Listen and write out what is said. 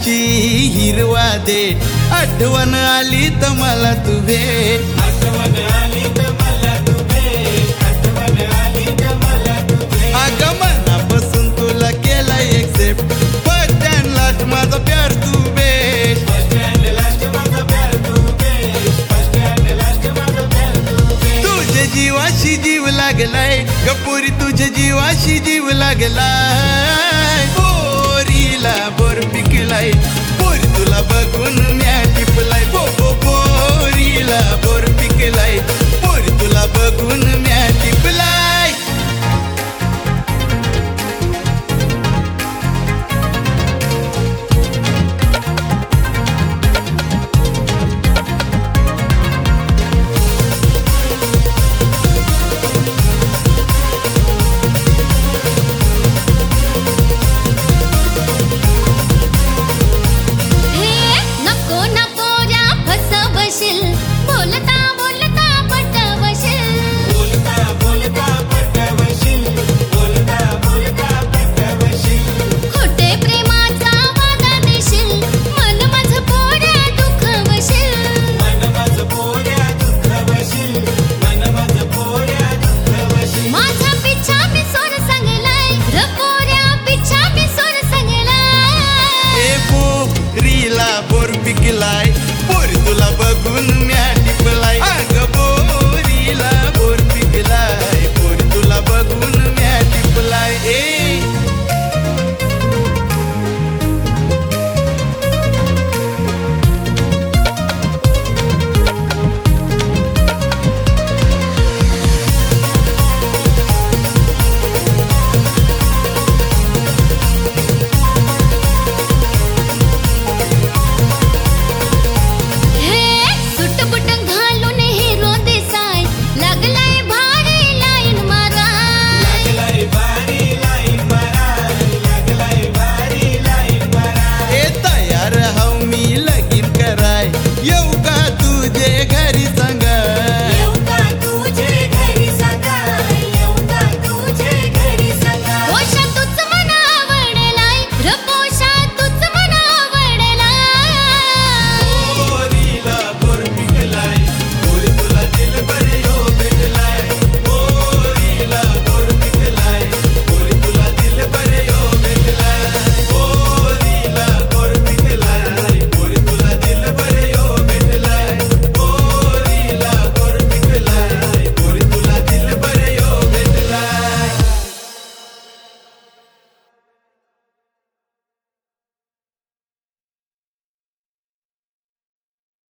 रानाची हिरवा दे आठवण आली तर मला तू भेट आठवण आली तर मला तू भेट आठवण आली तर मला तू भेट अगं मनापासून तुला केला एक्सेप्ट फर्स्ट अँड लास्ट माझा प्यार तू भेट फर्स्ट अँड लास्ट माझा प्यार तू भेट फर्स्ट अँड लास्ट माझा प्यार तू भेट तुझ्या जीवाशी जीव लागलाय गपुरी तुझ्या जीवाशी जीव लागलाय पोरीला बोर पिकलाय पोरी तुला बघून म्या टिपलाय पोरीला बोर पिकलाय पोरी तुला बघून